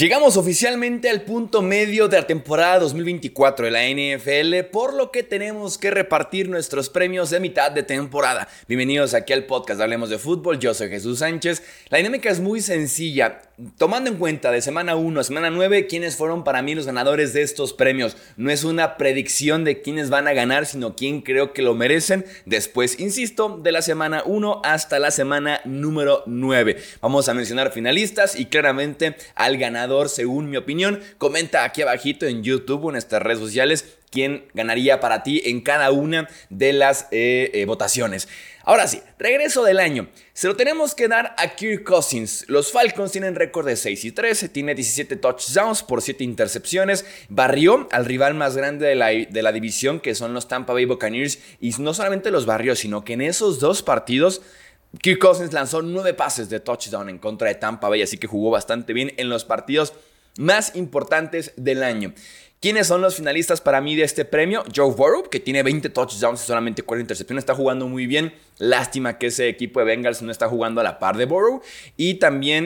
Llegamos oficialmente al punto medio de la temporada 2024 de la NFL, por lo que tenemos que repartir nuestros premios de mitad de temporada. Bienvenidos aquí al podcast Hablemos de Fútbol, yo soy Jesús Sánchez. La dinámica es muy sencilla, tomando en cuenta de semana 1 a semana 9 quiénes fueron para mí los ganadores de estos premios. No es una predicción de quiénes van a ganar, sino quién creo que lo merecen. Después, insisto, de la semana 1 hasta la semana número 9. Vamos a mencionar finalistas y claramente al ganador según mi opinión. Comenta aquí abajito en YouTube o en nuestras redes sociales quién ganaría para ti en cada una de las votaciones. Ahora sí, regreso del año. Se lo tenemos que dar a Kirk Cousins. Los Falcons tienen récord de 6-13, tiene 17 touchdowns por 7 intercepciones. Barrió al rival más grande de la división, que son los Tampa Bay Buccaneers. Y no solamente los barrió, sino que en esos dos partidos Kirk Cousins lanzó 9 pases de touchdown en contra de Tampa Bay, así que jugó bastante bien en los partidos más importantes del año. ¿Quiénes son los finalistas para mí de este premio? Joe Burrow, que tiene 20 touchdowns y solamente 4 intercepciones, está jugando muy bien. Lástima que ese equipo de Bengals no está jugando a la par de Burrow. Y también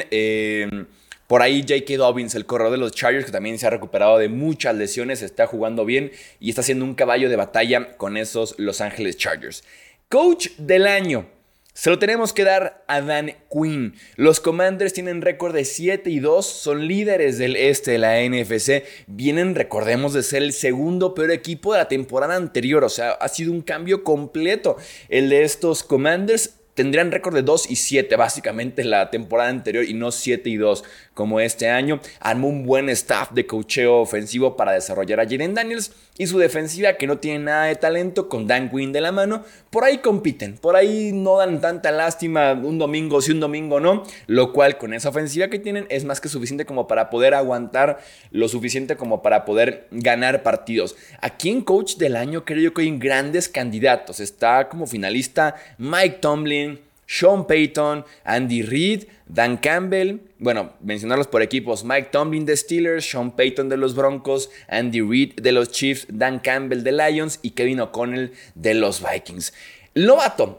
por ahí J.K. Dobbins, el corredor de los Chargers, que también se ha recuperado de muchas lesiones, está jugando bien y está siendo un caballo de batalla con esos Los Ángeles Chargers. Coach del año. Se lo tenemos que dar a Dan Quinn. Los Commanders tienen récord de 7-2, son líderes del este de la NFC. Vienen, recordemos, de ser el segundo peor equipo de la temporada anterior. O sea, ha sido un cambio completo. El de estos Commanders tendrían récord de 2-7 básicamente la temporada anterior y no 7-2 como este año. Armó un buen staff de coacheo ofensivo para desarrollar a Jayden Daniels y su defensiva, que no tiene nada de talento, con Dan Quinn de la mano. Por ahí compiten, por ahí no dan tanta lástima un domingo sí, un domingo no, lo cual con esa ofensiva que tienen es más que suficiente como para poder aguantar, lo suficiente como para poder ganar partidos. Aquí en Coach del Año creo yo que hay grandes candidatos. Está como finalista Mike Tomlin, Sean Payton, Andy Reid, Dan Campbell. Bueno, mencionarlos por equipos: Mike Tomlin de Steelers, Sean Payton de los Broncos, Andy Reid de los Chiefs, Dan Campbell de Lions y Kevin O'Connell de los Vikings. Novato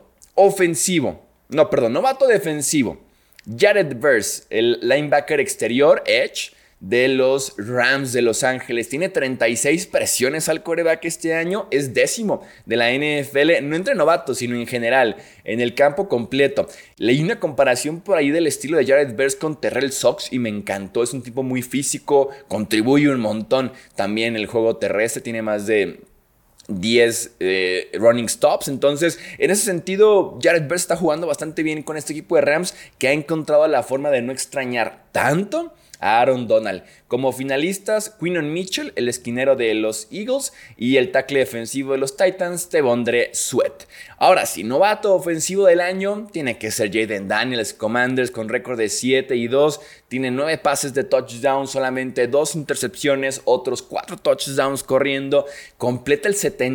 defensivo: Jared Verse, el linebacker exterior, edge, de los Rams de Los Ángeles. Tiene 36 presiones al quarterback este año. Es 10º de la NFL, no entre novatos, sino en general, en el campo completo. Leí una comparación por ahí del estilo de Jared Verse con Terrell Sox y me encantó. Es un tipo muy físico, contribuye un montón también en el juego terrestre. Tiene más de 10 running stops. Entonces, en ese sentido, Jared Verse está jugando bastante bien con este equipo de Rams, que ha encontrado la forma de no extrañar tanto a Aaron Donald. Como finalistas, Quinton Mitchell, el esquinero de los Eagles, y el tackle defensivo de los Titans, T'Vondre Sweat. Ahora sí, novato ofensivo del año tiene que ser Jayden Daniels. Commanders con récord de 7-2, tiene 9 pases de touchdown, solamente 2 intercepciones, otros 4 touchdowns corriendo. Completa el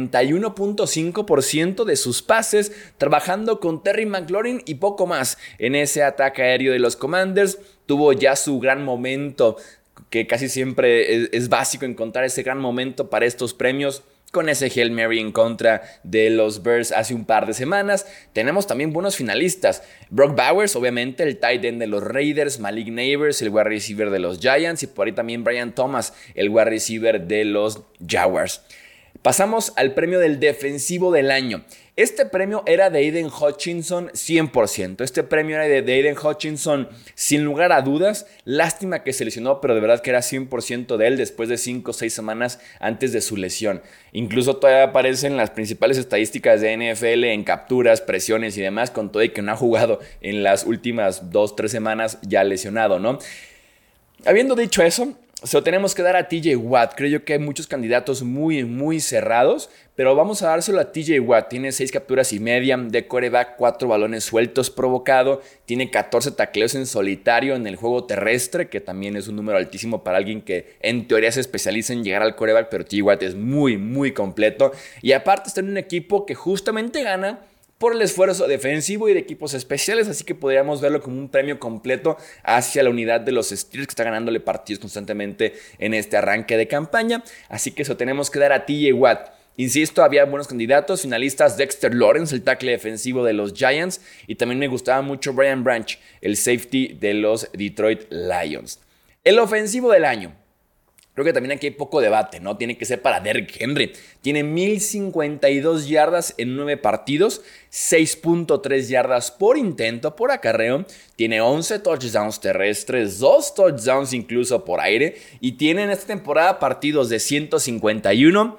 71.5% de sus pases, trabajando con Terry McLaurin y poco más en ese ataque aéreo de los Commanders. Tuvo ya su gran momento, que casi siempre es básico encontrar ese gran momento para estos premios, con ese Hail Mary en contra de los Bears hace un par de semanas. Tenemos también buenos finalistas: Brock Bowers, obviamente, el tight end de los Raiders; Malik Neighbors, el wide receiver de los Giants; y por ahí también Brian Thomas, el wide receiver de los Jaguars. Pasamos al premio del defensivo del año. Este premio era de Aiden Hutchinson 100%. Este premio era de Aiden Hutchinson sin lugar a dudas. Lástima que se lesionó, pero de verdad que era 100% de él después de 5 o 6 semanas antes de su lesión. Incluso todavía aparecen las principales estadísticas de NFL en capturas, presiones y demás, con todo y que no ha jugado en las últimas 2-3 semanas ya lesionado, ¿no? Habiendo dicho eso, se lo tenemos que dar a TJ Watt. Creo yo que hay muchos candidatos muy, muy cerrados, pero vamos a dárselo a TJ Watt. Tiene 6 capturas y media de quarterback, 4 balones sueltos provocado, tiene 14 tacleos en solitario en el juego terrestre, que también es un número altísimo para alguien que en teoría se especializa en llegar al quarterback, pero TJ Watt es muy, muy completo. Y aparte está en un equipo que justamente gana por el esfuerzo defensivo y de equipos especiales, así que podríamos verlo como un premio completo hacia la unidad de los Steelers, que está ganándole partidos constantemente en este arranque de campaña. Así que eso tenemos que dar a TJ Watt. Insisto, había buenos candidatos, finalistas: Dexter Lawrence, el tackle defensivo de los Giants, y también me gustaba mucho Brian Branch, el safety de los Detroit Lions. El ofensivo del año. Creo que también aquí hay poco debate, ¿no? Tiene que ser para Derrick Henry. Tiene 1052 yardas en 9 partidos, 6.3 yardas por intento, por acarreo. Tiene 11 touchdowns terrestres, 2 touchdowns incluso por aire. Y tiene en esta temporada partidos de 151,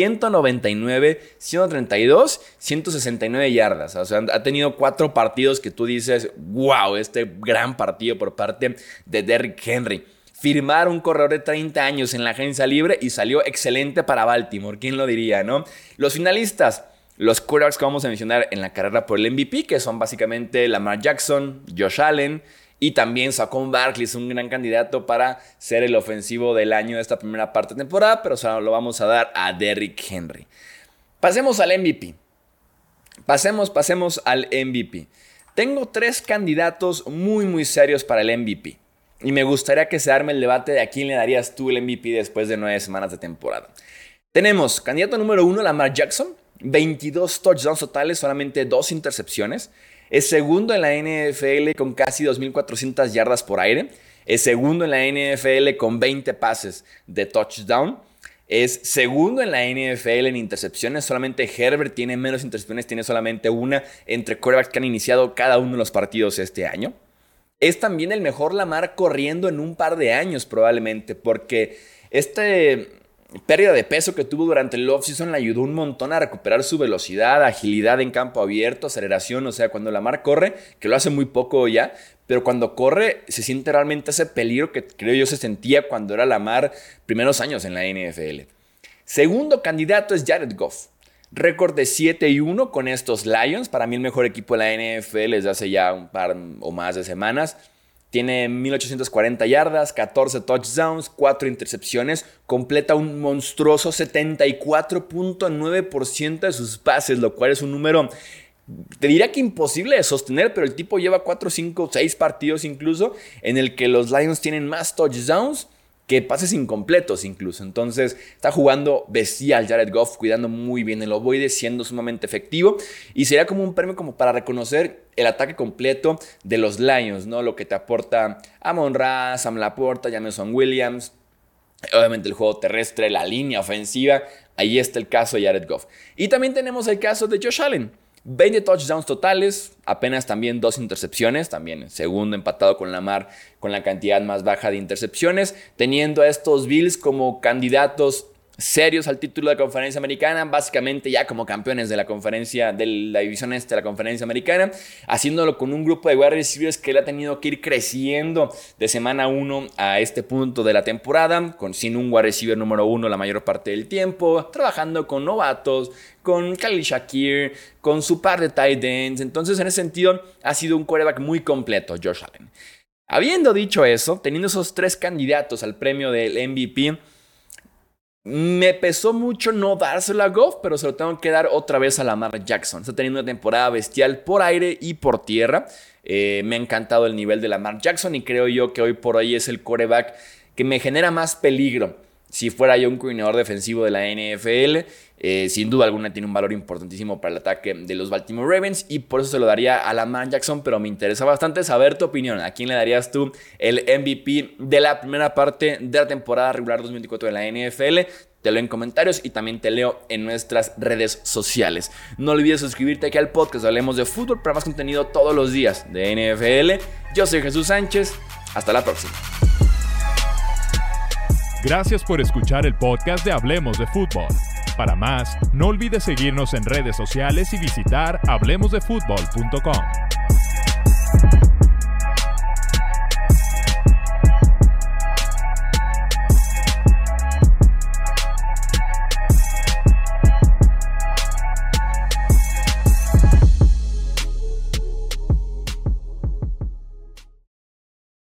199, 132, 169 yardas. O sea, ha tenido 4 partidos que tú dices, wow, este gran partido por parte de Derrick Henry. Firmar un corredor de 30 años en la agencia libre y salió excelente para Baltimore. ¿Quién lo diría, no? Los finalistas, los quarterbacks que vamos a mencionar en la carrera por el MVP, que son básicamente Lamar Jackson, Josh Allen y también Saquon Barkley, es un gran candidato para ser el ofensivo del año de esta primera parte de temporada, pero solo lo vamos a dar a Derrick Henry. Pasemos al MVP. Pasemos al MVP. Tengo 3 candidatos muy serios para el MVP. Y me gustaría que se arme el debate de a quién le darías tú el MVP después de 9 semanas de temporada. Tenemos candidato número 1, Lamar Jackson. 22 touchdowns totales, solamente 2 intercepciones. Es segundo en la NFL con casi 2.400 yardas por aire. Es segundo en la NFL con 20 pases de touchdown. Es segundo en la NFL en intercepciones. Solamente Herbert tiene menos intercepciones, tiene solamente una entre quarterbacks que han iniciado cada uno de los partidos este año. Es también el mejor Lamar corriendo en un par de años probablemente, porque pérdida de peso que tuvo durante el offseason le ayudó un montón a recuperar su velocidad, agilidad en campo abierto, aceleración. O sea, cuando Lamar corre, que lo hace muy poco ya, pero cuando corre se siente realmente ese peligro que creo yo se sentía cuando era Lamar primeros años en la NFL. Segundo candidato es Jared Goff. Récord de 7-1 con estos Lions. Para mí el mejor equipo de la NFL desde hace ya un par o más de semanas. Tiene 1840 yardas, 14 touchdowns, 4 intercepciones. Completa un monstruoso 74.9% de sus pases, lo cual es un número, te diría que imposible de sostener, pero el tipo lleva 4, 5, 6 partidos incluso en el que los Lions tienen más touchdowns que pases incompletos incluso. Entonces está jugando bestial Jared Goff, cuidando muy bien el ovoide, siendo sumamente efectivo. Y sería como un premio como para reconocer el ataque completo de los Lions, ¿no? Lo que te aporta Amon-Ra, Sam Laporta, Jameson Williams. Obviamente el juego terrestre, la línea ofensiva. Ahí está el caso de Jared Goff. Y también tenemos el caso de Josh Allen. 20 touchdowns totales, apenas también 2 intercepciones, también segundo empatado con Lamar con la cantidad más baja de intercepciones, teniendo a estos Bills como candidatos serios al título de la conferencia americana, básicamente ya como campeones de la conferencia, de la división este de la conferencia americana, haciéndolo con un grupo de wide receivers que él ha tenido que ir creciendo de semana 1 a este punto de la temporada, sin un wide receiver número 1 la mayor parte del tiempo, trabajando con novatos, con Khalil Shakir, con su par de tight ends. Entonces en ese sentido ha sido un quarterback muy completo Josh Allen. Habiendo dicho eso, teniendo esos 3 candidatos al premio del MVP, me pesó mucho no dárselo a Goff, pero se lo tengo que dar otra vez a Lamar Jackson. Está teniendo una temporada bestial por aire y por tierra. Me ha encantado el nivel de Lamar Jackson y creo yo que hoy por hoy es el quarterback que me genera más peligro. Si fuera yo un coordinador defensivo de la NFL, sin duda alguna tiene un valor importantísimo para el ataque de los Baltimore Ravens y por eso se lo daría a Lamar Jackson, pero me interesa bastante saber tu opinión. ¿A quién le darías tú el MVP de la primera parte de la temporada regular 2024 de la NFL? Te leo en comentarios y también te leo en nuestras redes sociales. No olvides suscribirte aquí al podcast Hablemos de Fútbol para más contenido todos los días de NFL. Yo soy Jesús Sánchez. Hasta la próxima. Gracias por escuchar el podcast de Hablemos de Fútbol. Para más, no olvides seguirnos en redes sociales y visitar hablemosdefutbol.com.